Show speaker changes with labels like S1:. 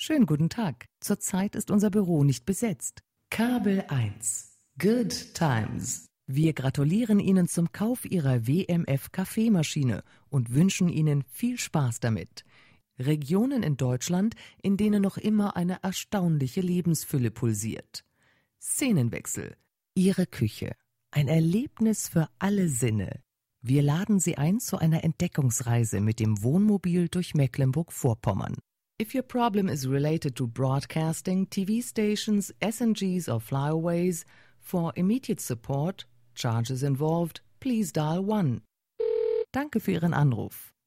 S1: Schönen guten Tag. Zurzeit ist unser Büro nicht besetzt. Kabel 1. Good Times. Wir gratulieren Ihnen zum Kauf Ihrer WMF-Kaffeemaschine und wünschen Ihnen viel Spaß damit. Regionen in Deutschland, in denen noch immer eine erstaunliche Lebensfülle pulsiert. Szenenwechsel. Ihre Küche. Ein Erlebnis für alle Sinne. Wir laden Sie ein zu einer Entdeckungsreise mit dem Wohnmobil durch Mecklenburg-Vorpommern. If your problem is related to broadcasting, TV stations, SNGs or flyaways, for immediate support, charges involved, please dial 1. Danke für Ihren Anruf.